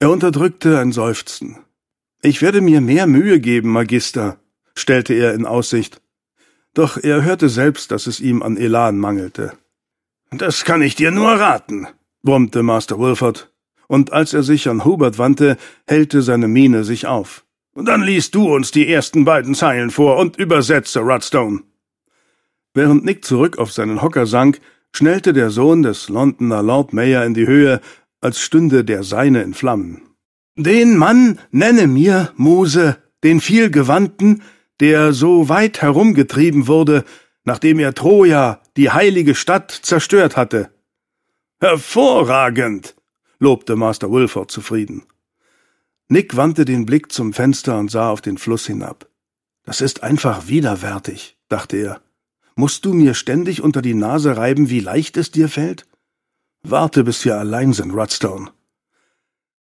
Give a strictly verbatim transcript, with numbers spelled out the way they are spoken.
Er unterdrückte ein Seufzen. »Ich werde mir mehr Mühe geben, Magister«, stellte er in Aussicht. Doch er hörte selbst, dass es ihm an Elan mangelte. »Das kann ich dir nur raten«, brummte Master Wilford, und als er sich an Hubert wandte, hellte seine Miene sich auf. »Dann liest du uns die ersten beiden Zeilen vor und übersetze, Rudstone.« Während Nick zurück auf seinen Hocker sank, schnellte der Sohn des Londoner Lord Mayor in die Höhe, als stünde der Seine in Flammen. »Den Mann nenne mir, Muse, den Vielgewandten, der so weit herumgetrieben wurde, nachdem er Troja, die heilige Stadt, zerstört hatte.« »Hervorragend«, lobte Master Wilford zufrieden. Nick wandte den Blick zum Fenster und sah auf den Fluss hinab. »Das ist einfach widerwärtig«, dachte er. »Musst du mir ständig unter die Nase reiben, wie leicht es dir fällt? Warte, bis wir allein sind, Rudstone.«